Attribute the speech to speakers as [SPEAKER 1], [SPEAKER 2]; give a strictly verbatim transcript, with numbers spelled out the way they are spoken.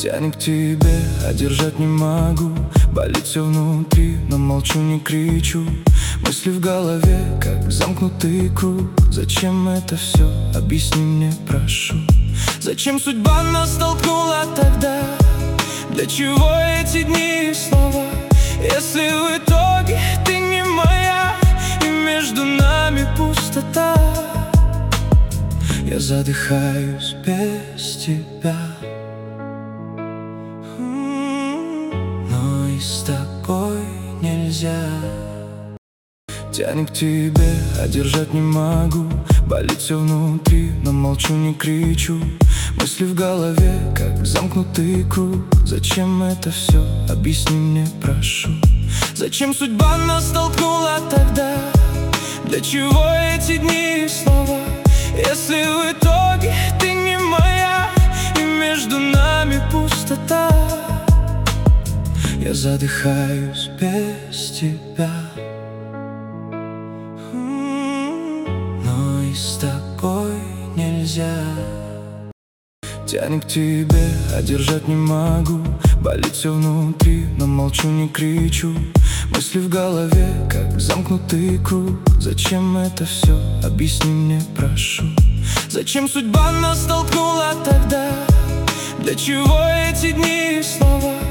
[SPEAKER 1] Тянет к тебе, а держать не могу. Болит все внутри, но молчу, не кричу. Мысли в голове, как замкнутый круг. Зачем это все? Объясни мне, прошу. Зачем судьба нас столкнула тогда? Для чего эти дни снова? Если в итоге ты не моя, и между нами пустота, я задыхаюсь без тебя. Но и с тобой нельзя. Тянет к тебе, а держать не могу. Болит все внутри, но молчу, не кричу. Мысли в голове, как замкнутый круг. Зачем это все? Объясни мне, прошу. Зачем судьба нас столкнула тогда? Для чего эти дни снова? Если в итоге ты не моя, и между нами пустота, я задыхаюсь без тебя. Но и с тобой нельзя. Тянет к тебе, а держать не могу. Болит все внутри, но молчу, не кричу. Мысли в голове, как замкнутый круг. Зачем это все? Объясни мне, прошу. Зачем судьба нас столкнула тогда? Для чего эти дни снова?